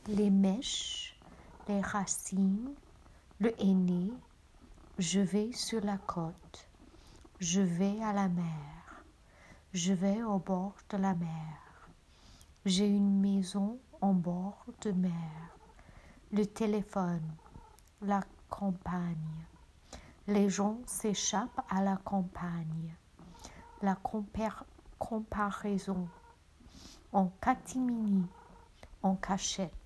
les mèches, les racines, le henné. Je vais sur la côte, je vais à la mer, je vais au bord de la mer. J'ai une maison en bord de mer, le téléphone, la campagne. Les gens s'échappent à la campagne. La comparaison, en catimini, en cachette.